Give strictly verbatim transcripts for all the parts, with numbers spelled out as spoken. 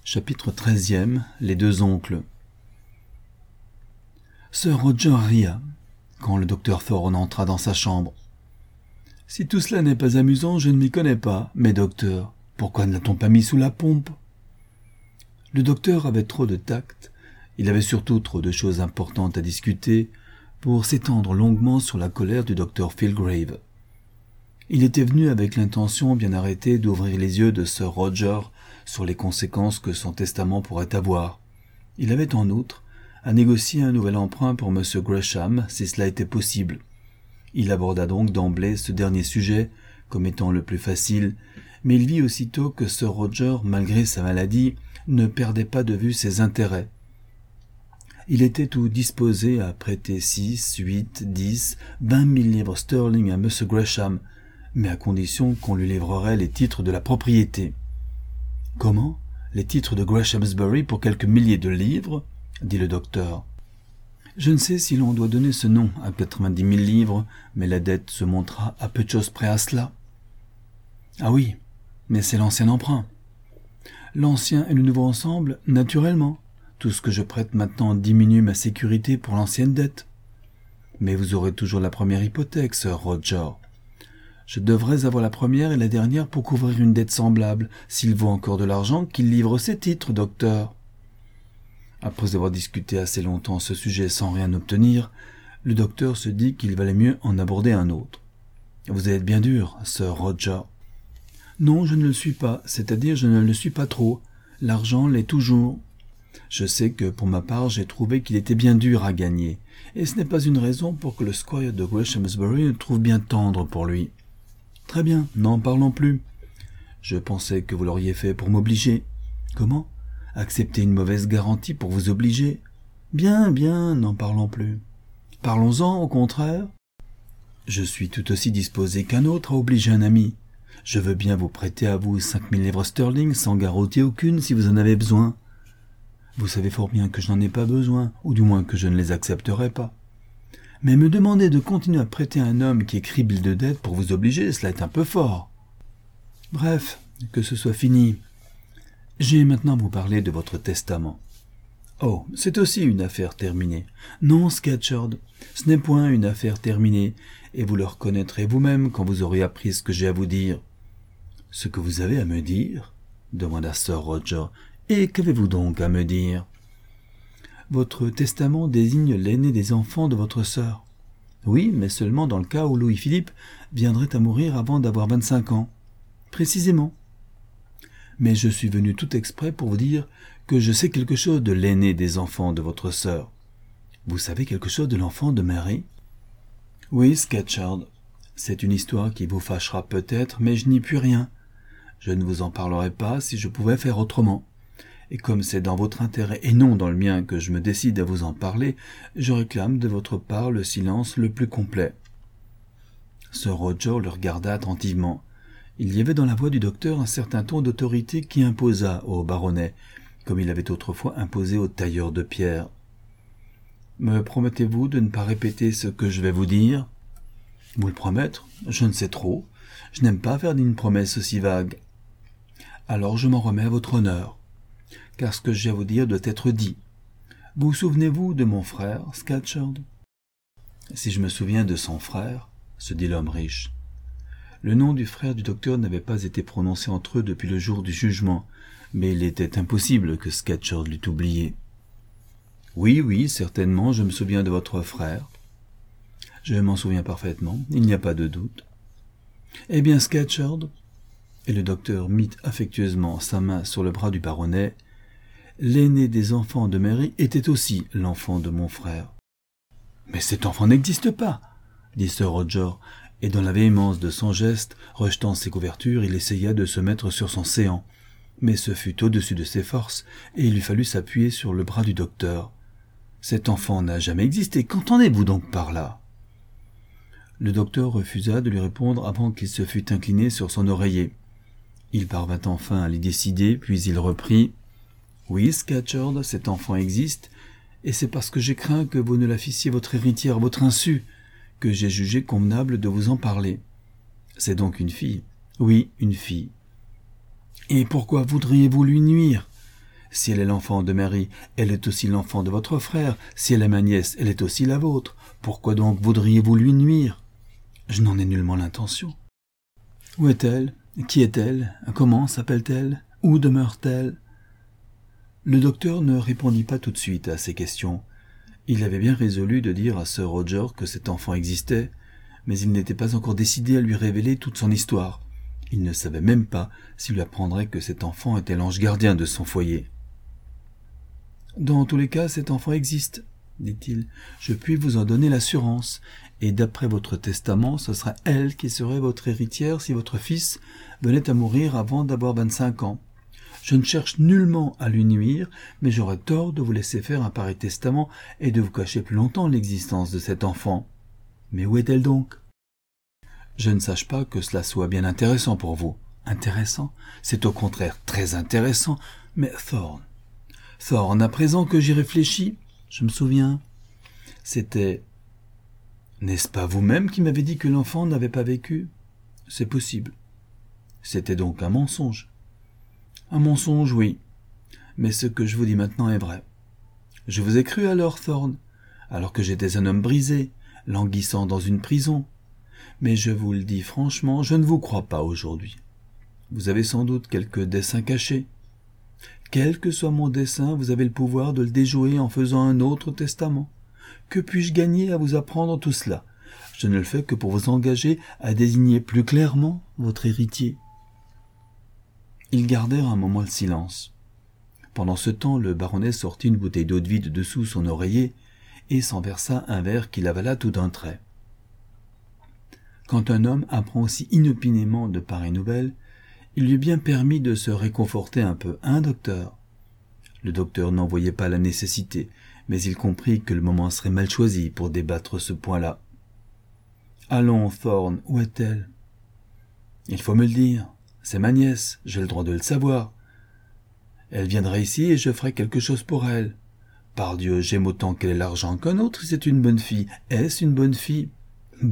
Chapitre treizième. Les deux oncles. Sir Roger ria, quand le docteur Thorne entra dans sa chambre. « Si tout cela n'est pas amusant, je ne m'y connais pas, mais docteur, pourquoi ne l'a-t-on pas mis sous la pompe ?» Le docteur avait trop de tact, il avait surtout trop de choses importantes à discuter pour s'étendre longuement sur la colère du docteur Filgrave. Il était venu avec l'intention bien arrêtée d'ouvrir les yeux de Sir Roger sur les conséquences que son testament pourrait avoir. Il avait en outre à négocier un nouvel emprunt pour M. Gresham, si cela était possible. Il aborda donc d'emblée ce dernier sujet comme étant le plus facile, mais il vit aussitôt que Sir Roger, malgré sa maladie, ne perdait pas de vue ses intérêts. Il était tout disposé à prêter six, huit, dix, vingt mille livres sterling à M. Gresham, mais à condition qu'on lui livrerait les titres de la propriété. « Comment ? Les titres de Greshamsbury pour quelques milliers de livres ?» dit le docteur. « Je ne sais si l'on doit donner ce nom à quatre-vingt-dix mille livres, mais la dette se montra à peu de choses près à cela. »« Ah oui, mais c'est l'ancien emprunt. »« L'ancien et le nouveau ensemble, naturellement. Tout ce que je prête maintenant diminue ma sécurité pour l'ancienne dette. »« Mais vous aurez toujours la première hypothèque, Sir Roger. » Je devrais avoir la première et la dernière pour couvrir une dette semblable. S'il vaut encore de l'argent, qu'il livre ses titres, docteur. Après avoir discuté assez longtemps ce sujet sans rien obtenir, le docteur se dit qu'il valait mieux en aborder un autre. « Vous êtes bien dur, Sir Roger. »« Non, je ne le suis pas, c'est-à-dire je ne le suis pas trop. L'argent l'est toujours. Je sais que pour ma part j'ai trouvé qu'il était bien dur à gagner, et ce n'est pas une raison pour que le squire de Greshamsbury le trouve bien tendre pour lui. » Très bien, n'en parlons plus. Je pensais que vous l'auriez fait pour m'obliger. Comment ? Accepter une mauvaise garantie pour vous obliger ? Bien, bien, n'en parlons plus. Parlons-en, au contraire. Je suis tout aussi disposé qu'un autre à obliger un ami. Je veux bien vous prêter à vous cinq mille livres sterling sans garantie aucune si vous en avez besoin. Vous savez fort bien que je n'en ai pas besoin, ou du moins que je ne les accepterai pas. Mais me demander de continuer à prêter à un homme qui est criblé de dettes pour vous obliger, cela est un peu fort. Bref, que ce soit fini. J'ai maintenant à vous parler de votre testament. Oh, c'est aussi une affaire terminée. Non, Scatcherd, ce n'est point une affaire terminée, et vous le reconnaîtrez vous-même quand vous aurez appris ce que j'ai à vous dire. Ce que vous avez à me dire ? Demanda Sir Roger. Et qu'avez-vous donc à me dire ? Votre testament désigne l'aîné des enfants de votre sœur. Oui, mais seulement dans le cas où Louis-Philippe viendrait à mourir avant d'avoir vingt-cinq ans. Précisément. Mais je suis venu tout exprès pour vous dire que je sais quelque chose de l'aîné des enfants de votre sœur. Vous savez quelque chose de l'enfant de Mary ? Oui, Scatcherd. C'est une histoire qui vous fâchera peut-être, mais je n'y puis rien. Je ne vous en parlerai pas si je pouvais faire autrement. Et comme c'est dans votre intérêt et non dans le mien que je me décide à vous en parler, je réclame de votre part le silence le plus complet. Sir Roger le regarda attentivement. Il y avait dans la voix du docteur un certain ton d'autorité qui imposa au baronnet, comme il avait autrefois imposé au tailleur de pierre. « Me promettez-vous de ne pas répéter ce que je vais vous dire ?»« Vous le promettre ? Je ne sais trop. Je n'aime pas faire une promesse aussi vague. »« Alors je m'en remets à votre honneur. » Car ce que j'ai à vous dire doit être dit. Vous souvenez-vous de mon frère, Scatcherd ? Si je me souviens de son frère, se dit l'homme riche. Le nom du frère du docteur n'avait pas été prononcé entre eux depuis le jour du jugement, mais il était impossible que Scatcherd l'eût oublié. Oui, oui, certainement, je me souviens de votre frère. Je m'en souviens parfaitement, il n'y a pas de doute. Eh bien, Scatcherd, et le docteur mit affectueusement sa main sur le bras du baronnet, l'aîné des enfants de Mary était aussi l'enfant de mon frère. « Mais cet enfant n'existe pas !» dit Sir Roger, et dans la véhémence de son geste, rejetant ses couvertures, il essaya de se mettre sur son séant. Mais ce fut au-dessus de ses forces, et il lui fallut s'appuyer sur le bras du docteur. « Cet enfant n'a jamais existé, qu'entendez-vous donc par là ?» Le docteur refusa de lui répondre avant qu'il se fût incliné sur son oreiller. Il parvint enfin à l'y décider, puis il reprit. « Oui, Scatcherd, cet enfant existe, et c'est parce que j'ai craint que vous ne la fissiez votre héritière à votre insu, que j'ai jugé convenable de vous en parler. C'est donc une fille ? Oui, une fille. Et pourquoi voudriez-vous lui nuire ? Si elle est l'enfant de Mary, elle est aussi l'enfant de votre frère. Si elle est ma nièce, elle est aussi la vôtre. Pourquoi donc voudriez-vous lui nuire? Je n'en ai nullement l'intention. Où est-elle? Qui est-elle? Comment s'appelle-t-elle? Où demeure-t-elle? Le docteur ne répondit pas tout de suite à ces questions. Il avait bien résolu de dire à Sir Roger que cet enfant existait, mais il n'était pas encore décidé à lui révéler toute son histoire. Il ne savait même pas s'il lui apprendrait que cet enfant était l'ange gardien de son foyer. « Dans tous les cas, cet enfant existe, dit-il. Je puis vous en donner l'assurance, et d'après votre testament, ce sera elle qui serait votre héritière si votre fils venait à mourir avant d'avoir vingt-cinq ans. Je ne cherche nullement à lui nuire, mais j'aurais tort de vous laisser faire un pareil testament et de vous cacher plus longtemps l'existence de cet enfant. Mais où est-elle donc? Je ne sache pas que cela soit bien intéressant pour vous. Intéressant? C'est au contraire très intéressant. Mais Thorne, Thorne, à présent que j'y réfléchis, je me souviens, c'était... N'est-ce pas vous-même qui m'avez dit que l'enfant n'avait pas vécu? C'est possible. C'était donc un mensonge. Un mensonge, oui. Mais ce que je vous dis maintenant est vrai. Je vous ai cru alors, Thorne, alors que j'étais un homme brisé, languissant dans une prison. Mais je vous le dis franchement, je ne vous crois pas aujourd'hui. Vous avez sans doute quelques dessins cachés. Quel que soit mon dessein, vous avez le pouvoir de le déjouer en faisant un autre testament. Que puis-je gagner à vous apprendre tout cela? Je ne le fais que pour vous engager à désigner plus clairement votre héritier. » Ils gardèrent un moment le silence. Pendant ce temps, le baronnet sortit une bouteille d'eau-de-vie de dessous son oreiller et s'en versa un verre qu'il avala tout d'un trait. Quand un homme apprend aussi inopinément de pareilles nouvelles, il lui est bien permis de se réconforter un peu, hein, docteur? Le docteur n'en voyait pas la nécessité, mais il comprit que le moment serait mal choisi pour débattre ce point-là. « Allons, Thorne, où est-elle ?»« Il faut me le dire. C'est ma nièce, j'ai le droit de le savoir. Elle viendra ici et je ferai quelque chose pour elle. Pardieu, j'aime autant qu'elle ait l'argent qu'un autre, c'est une bonne fille. Est-ce une bonne fille ?»« Bonne ?»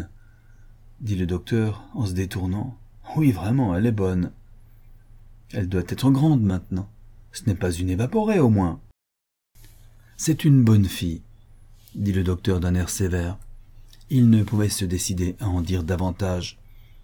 dit le docteur en se détournant. « Oui, vraiment, elle est bonne. Elle doit être grande maintenant. Ce n'est pas une évaporée, au moins. »« C'est une bonne fille, » dit le docteur d'un air sévère. Il ne pouvait se décider à en dire davantage.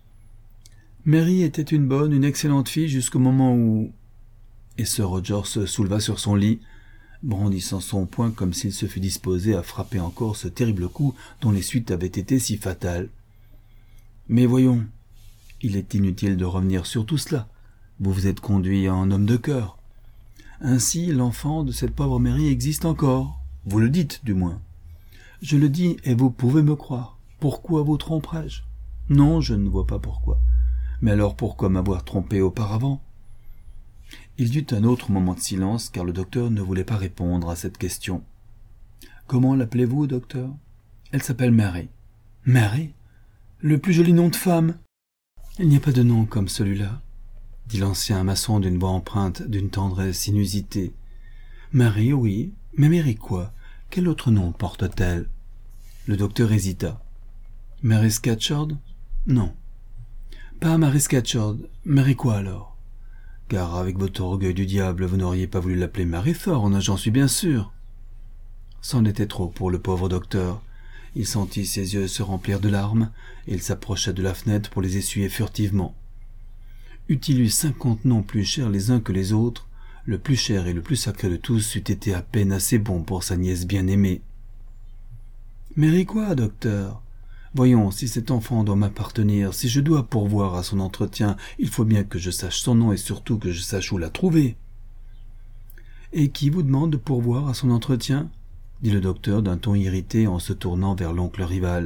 Mary était une bonne, une excellente fille jusqu'au moment où... Et Sir Roger se souleva sur son lit, brandissant son poing comme s'il se fût disposé à frapper encore ce terrible coup dont les suites avaient été si fatales. Mais voyons, il est inutile de revenir sur tout cela. Vous vous êtes conduit en homme de cœur. Ainsi, l'enfant de cette pauvre Mary existe encore. Vous le dites, du moins. Je le dis, et vous pouvez me croire. Pourquoi vous tromperais-je? Non, je ne vois pas pourquoi. Mais alors pourquoi m'avoir trompé auparavant? Il y eut un autre moment de silence, car le docteur ne voulait pas répondre à cette question. Comment l'appelez-vous, docteur? Elle s'appelle Mary. Mary? Le plus joli nom de femme? Il n'y a pas de nom comme celui-là, dit l'ancien maçon d'une voix empreinte d'une tendresse inusitée. Mary, oui, mais Mary quoi? Quel autre nom porte-t-elle? Le docteur hésita. Mary Scatcherd? Non. Pas Mary Scatcherd. Mary quoi alors? Car avec votre orgueil du diable, vous n'auriez pas voulu l'appeler Mary Thorne, j'en suis bien sûr. C'en était trop pour le pauvre docteur. Il sentit ses yeux se remplir de larmes, et il s'approcha de la fenêtre pour les essuyer furtivement. Eût-il eu cinquante noms plus chers les uns que les autres, le plus cher et le plus sacré de tous eût été à peine assez bon pour sa nièce bien-aimée. « Mary quoi, docteur? Voyons, si cet enfant doit m'appartenir, si je dois pourvoir à son entretien, il faut bien que je sache son nom et surtout que je sache où la trouver. »« Et qui vous demande de pourvoir à son entretien ?» dit le docteur d'un ton irrité en se tournant vers l'oncle rival.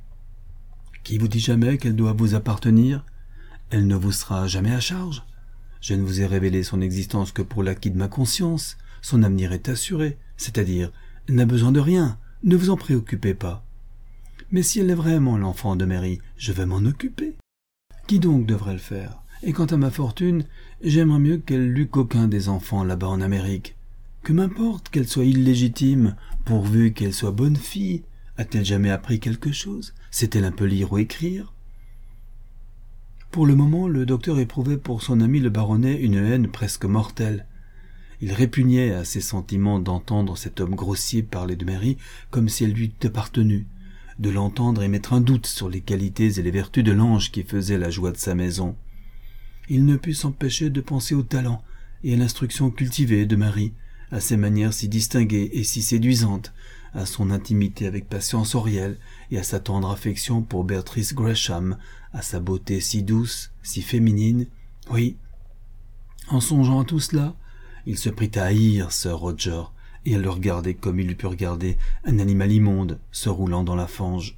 « Qui vous dit jamais qu'elle doit vous appartenir? Elle ne vous sera jamais à charge. Je ne vous ai révélé son existence que pour l'acquit de ma conscience. Son avenir est assuré, c'est-à-dire, elle n'a besoin de rien, ne vous en préoccupez pas. Mais si elle est vraiment l'enfant de Mary, je vais m'en occuper. Qui donc devrait le faire? Et quant à ma fortune, j'aimerais mieux qu'elle l'eût qu'aucun des enfants là-bas en Amérique. Que m'importe qu'elle soit illégitime, pourvu qu'elle soit bonne fille. A-t-elle jamais appris quelque chose? Sait-elle un peu lire ou écrire? » Pour le moment, le docteur éprouvait pour son ami le baronnet une haine presque mortelle. Il répugnait à ses sentiments d'entendre cet homme grossier parler de Mary comme si elle lui eût appartenu, de l'entendre émettre un doute sur les qualités et les vertus de l'ange qui faisait la joie de sa maison. Il ne put s'empêcher de penser au talent et à l'instruction cultivée de Mary, à ses manières si distinguées et si séduisantes, à son intimité avec Patience Auriel et à sa tendre affection pour Béatrice Gresham, à sa beauté si douce, si féminine. Oui, en songeant à tout cela, il se prit à haïr Sir Roger et à le regarder comme il eût pu regarder un animal immonde se roulant dans la fange.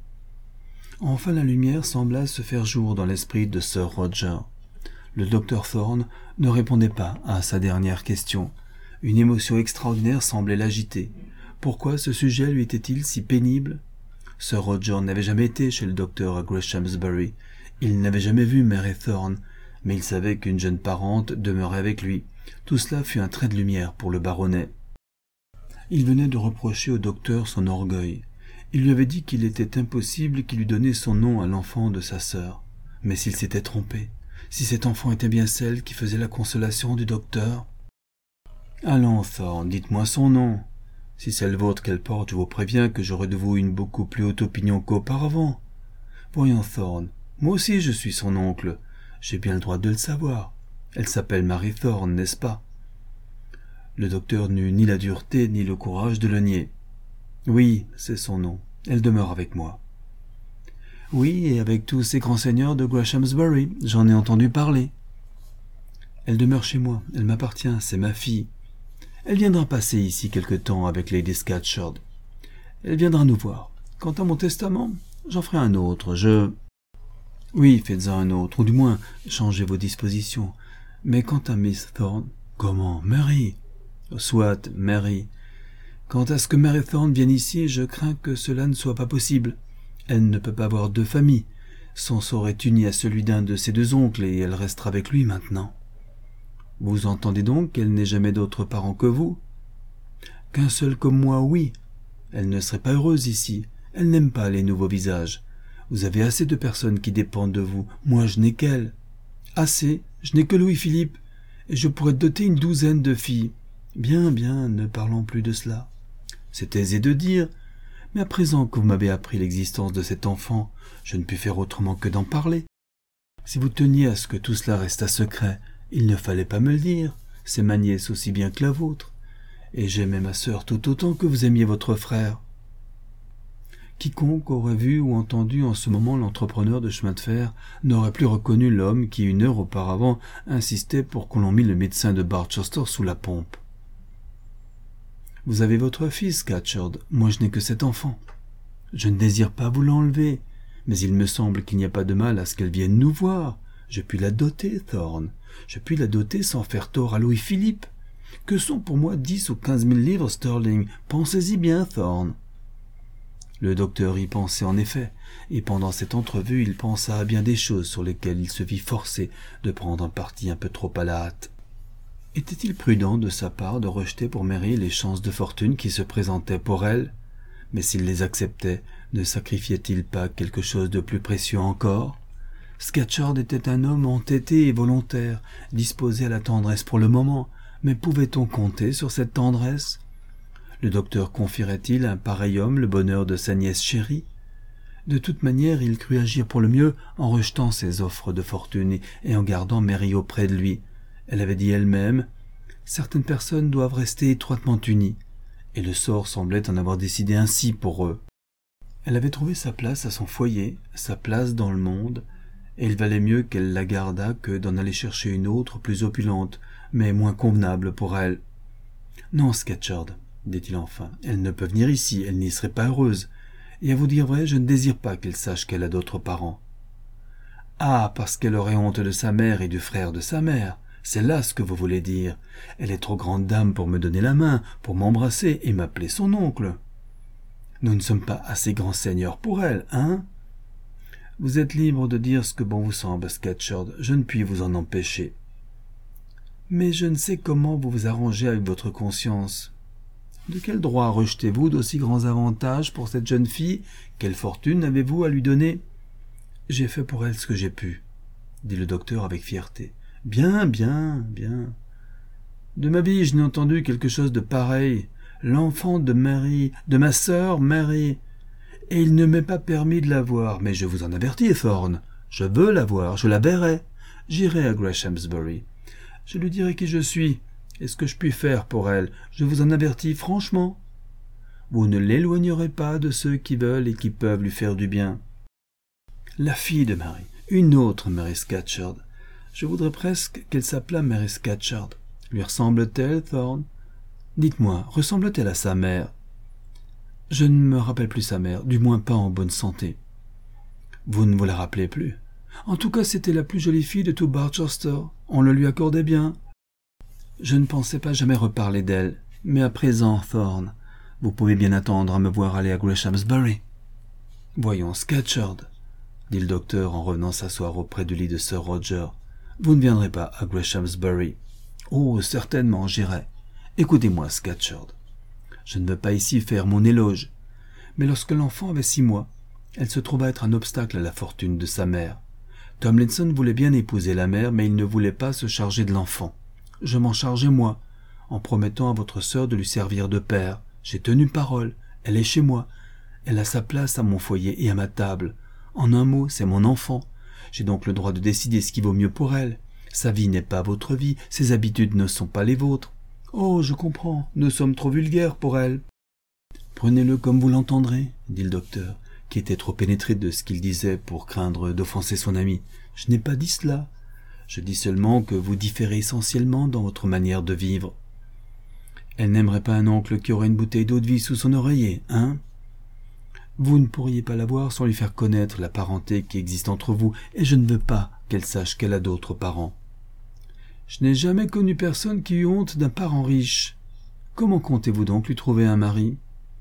Enfin la lumière sembla se faire jour dans l'esprit de Sir Roger. Le docteur Thorne ne répondait pas à sa dernière question. Une émotion extraordinaire semblait l'agiter. Pourquoi ce sujet lui était-il si pénible? Sir Roger n'avait jamais été chez le docteur à Greshamsbury. Il n'avait jamais vu Mary Thorne, mais il savait qu'une jeune parente demeurait avec lui. Tout cela fut un trait de lumière pour le baronnet. Il venait de reprocher au docteur son orgueil. Il lui avait dit qu'il était impossible qu'il eût donné son nom à l'enfant de sa sœur. Mais s'il s'était trompé, si cet enfant était bien celle qui faisait la consolation du docteur? Allons, Thorne, dites-moi son nom. Si c'est le vôtre qu'elle porte, je vous préviens que j'aurai de vous une beaucoup plus haute opinion qu'auparavant. Voyons, Thorne, moi aussi je suis son oncle. J'ai bien le droit de le savoir. Elle s'appelle Mary Thorne, n'est-ce pas? Le docteur n'eut ni la dureté ni le courage de le nier. Oui, c'est son nom. Elle demeure avec moi. Oui, et avec tous ces grands seigneurs de Greshamsbury, j'en ai entendu parler. Elle demeure chez moi, elle m'appartient, c'est ma fille. Elle viendra passer ici quelque temps avec Lady Scatcherd. Elle viendra nous voir. Quant à mon testament, j'en ferai un autre, je... Oui, faites-en un autre, ou du moins, changez vos dispositions. Mais quant à Miss Thorne... Comment, Mary? Soit, Mary. Quant à ce que Mary Thorne vienne ici, je crains que cela ne soit pas possible. Elle ne peut pas avoir deux familles. Son sort est uni à celui d'un de ses deux oncles, et elle restera avec lui maintenant. Vous entendez donc qu'elle n'ait jamais d'autres parents que vous? Qu'un seul comme moi, oui. Elle ne serait pas heureuse ici. Elle n'aime pas les nouveaux visages. Vous avez assez de personnes qui dépendent de vous. Moi, je n'ai qu'elle. Assez, je n'ai que Louis-Philippe, et je pourrais doter une douzaine de filles. Bien, bien, ne parlons plus de cela. C'est aisé de dire, mais à présent que vous m'avez appris l'existence de cet enfant, je ne puis faire autrement que d'en parler. Si vous teniez à ce que tout cela restât secret, il ne fallait pas me le dire, c'est ma nièce aussi bien que la vôtre, et j'aimais ma sœur tout autant que vous aimiez votre frère. Quiconque aurait vu ou entendu en ce moment l'entrepreneur de chemin de fer n'aurait plus reconnu l'homme qui, une heure auparavant, insistait pour qu'on l'en mît le médecin de Barchester sous la pompe. Vous avez votre fils, Scatcherd, moi je n'ai que cet enfant. Je ne désire pas vous l'enlever, mais il me semble qu'il n'y a pas de mal à ce qu'elle vienne nous voir. Je puis la doter, Thorne. Je puis la doter sans faire tort à Louis-Philippe. Que sont pour moi dix ou quinze mille livres sterling? Pensez-y bien, Thorne. Le docteur y pensait en effet, et pendant cette entrevue il pensa à bien des choses sur lesquelles il se vit forcé de prendre un parti un peu trop à la hâte. Était-il prudent de sa part de rejeter pour Mary les chances de fortune qui se présentaient pour elle? Mais s'il les acceptait, ne sacrifiait-il pas quelque chose de plus précieux encore? Scatcherd était un homme entêté et volontaire, disposé à la tendresse pour le moment, mais pouvait-on compter sur cette tendresse? Le docteur confierait-il à un pareil homme le bonheur de sa nièce chérie? De toute manière, il crut agir pour le mieux en rejetant ses offres de fortune et en gardant Mary auprès de lui. Elle avait dit elle-même « Certaines personnes doivent rester étroitement unies », et le sort semblait en avoir décidé ainsi pour eux. Elle avait trouvé sa place à son foyer, sa place dans le monde, et il valait mieux qu'elle la gardât que d'en aller chercher une autre plus opulente, mais moins convenable pour elle. « Non, Scatcherd, dit-il enfin, elle ne peut venir ici, elle n'y serait pas heureuse, et à vous dire vrai, je ne désire pas qu'elle sache qu'elle a d'autres parents. »« Ah, parce qu'elle aurait honte de sa mère et du frère de sa mère. C'est là ce que vous voulez dire. Elle est trop grande dame pour me donner la main, pour m'embrasser et m'appeler son oncle. Nous ne sommes pas assez grands seigneurs pour elle, hein? Vous êtes libre de dire ce que bon vous semble, Scatcherd, je ne puis vous en empêcher. Mais je ne sais comment vous vous arrangez avec votre conscience. De quel droit rejetez-vous d'aussi grands avantages pour cette jeune fille? Quelle fortune avez-vous à lui donner? J'ai fait pour elle ce que j'ai pu, dit le docteur avec fierté. Bien, bien, bien. De ma vie, je n'ai entendu quelque chose de pareil. L'enfant de Mary, de ma sœur Mary. Et il ne m'est pas permis de la voir. Mais je vous en avertis, Thorne. Je veux la voir, je la verrai. J'irai à Greshamsbury. Je lui dirai qui je suis et ce que je puis faire pour elle. Je vous en avertis franchement. Vous ne l'éloignerez pas de ceux qui veulent et qui peuvent lui faire du bien. La fille de Mary, une autre Mary Scatcherd. Je voudrais presque qu'elle s'appelât Mary Scatcherd. Lui ressemble-t-elle, Thorne? Dites-moi, ressemble-t-elle à sa mère? Je ne me rappelle plus sa mère, du moins pas en bonne santé. Vous ne vous la rappelez plus? En tout cas, c'était la plus jolie fille de tout Barchester. On le lui accordait bien. Je ne pensais pas jamais reparler d'elle. Mais à présent, Thorne, vous pouvez bien attendre à me voir aller à Greshamsbury. Voyons, Scatcherd, dit le docteur en revenant s'asseoir auprès du lit de Sir Roger. Vous ne viendrez pas à Greshamsbury. Oh, certainement, j'irai. Écoutez-moi, Scatcherd. Je ne veux pas ici faire mon éloge. Mais lorsque l'enfant avait six mois, elle se trouva être un obstacle à la fortune de sa mère. Tomlinson voulait bien épouser la mère, mais il ne voulait pas se charger de l'enfant. Je m'en chargeai moi, en promettant à votre sœur de lui servir de père. J'ai tenu parole. Elle est chez moi. Elle a sa place à mon foyer et à ma table. En un mot, c'est mon enfant. J'ai donc le droit de décider ce qui vaut mieux pour elle. Sa vie n'est pas votre vie, ses habitudes ne sont pas les vôtres. Oh, je comprends, nous sommes trop vulgaires pour elle. Prenez-le comme vous l'entendrez, dit le docteur, qui était trop pénétré de ce qu'il disait pour craindre d'offenser son ami. Je n'ai pas dit cela. Je dis seulement que vous différez essentiellement dans votre manière de vivre. Elle n'aimerait pas un oncle qui aurait une bouteille d'eau-de-vie sous son oreiller, hein? Vous ne pourriez pas la voir sans lui faire connaître la parenté qui existe entre vous, et je ne veux pas qu'elle sache qu'elle a d'autres parents. Je n'ai jamais connu personne qui eût honte d'un parent riche. Comment comptez-vous donc lui trouver un mari?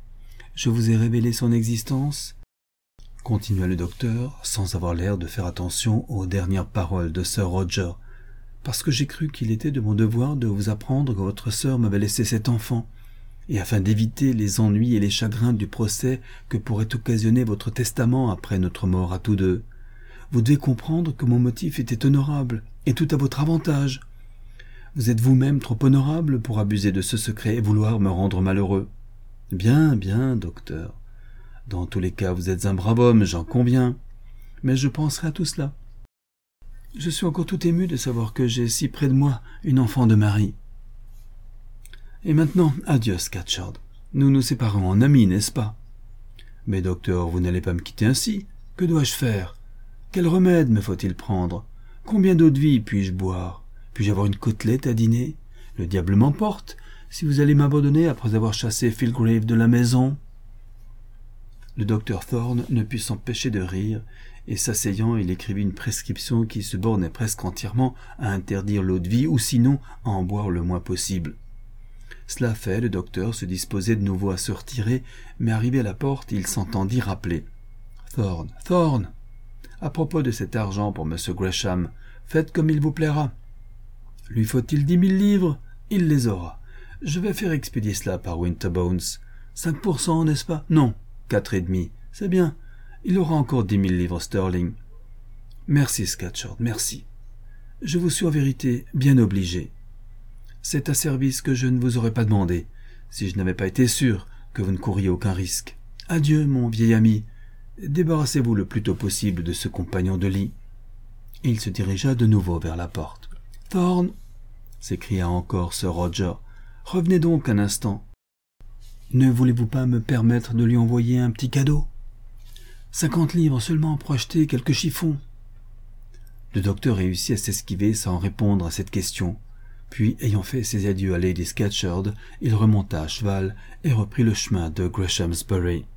Je vous ai révélé son existence, continua le docteur, sans avoir l'air de faire attention aux dernières paroles de Sir Roger, parce que j'ai cru qu'il était de mon devoir de vous apprendre que votre sœur m'avait laissé cet enfant, et afin d'éviter les ennuis et les chagrins du procès que pourrait occasionner votre testament après notre mort à tous deux. Vous devez comprendre que mon motif était honorable, et tout à votre avantage. Vous êtes vous-même trop honorable pour abuser de ce secret et vouloir me rendre malheureux. Bien, bien, docteur. Dans tous les cas, vous êtes un brave homme, j'en conviens. Mais je penserai à tout cela. Je suis encore tout ému de savoir que j'ai si près de moi une enfant de Marie. Et maintenant, adieu, Scatcherd. Nous nous séparons en amis, n'est-ce pas? Mais docteur, vous n'allez pas me quitter ainsi. Que dois-je faire? Quel remède me faut-il prendre? Combien d'eau-de-vie puis-je boire? Puis-je avoir une côtelette à dîner? Le diable m'emporte, si vous allez m'abandonner après avoir chassé Filgrave de la maison. Le docteur Thorne ne put s'empêcher de rire, et s'asseyant, il écrivit une prescription qui se bornait presque entièrement à interdire l'eau-de-vie, ou sinon à en boire le moins possible. Cela fait, le docteur se disposait de nouveau à se retirer, mais arrivé à la porte, il s'entendit rappeler. « Thorne, Thorne, à propos de cet argent pour Monsieur Gresham, faites comme il vous plaira. Lui faut-il dix mille livres? Il les aura. Je vais faire expédier cela par Winterbones. Cinq pour cent, n'est-ce pas? Non, quatre et demi. C'est bien. Il aura encore dix mille livres sterling. Merci, Scatcherd, merci. Je vous suis en vérité bien obligé. C'est un service que je ne vous aurais pas demandé, si je n'avais pas été sûr que vous ne courriez aucun risque. Adieu, mon vieil ami. Débarrassez-vous le plus tôt possible de ce compagnon de lit. Il se dirigea de nouveau vers la porte. « Thorne !» s'écria encore Sir Roger. « Revenez donc un instant. Ne voulez-vous pas me permettre de lui envoyer un petit cadeau? Cinquante livres seulement pour acheter quelques chiffons. » Le docteur réussit à s'esquiver sans répondre à cette question. Puis, ayant fait ses adieux à Lady Scatcherd, il remonta à cheval et reprit le chemin de Greshamsbury.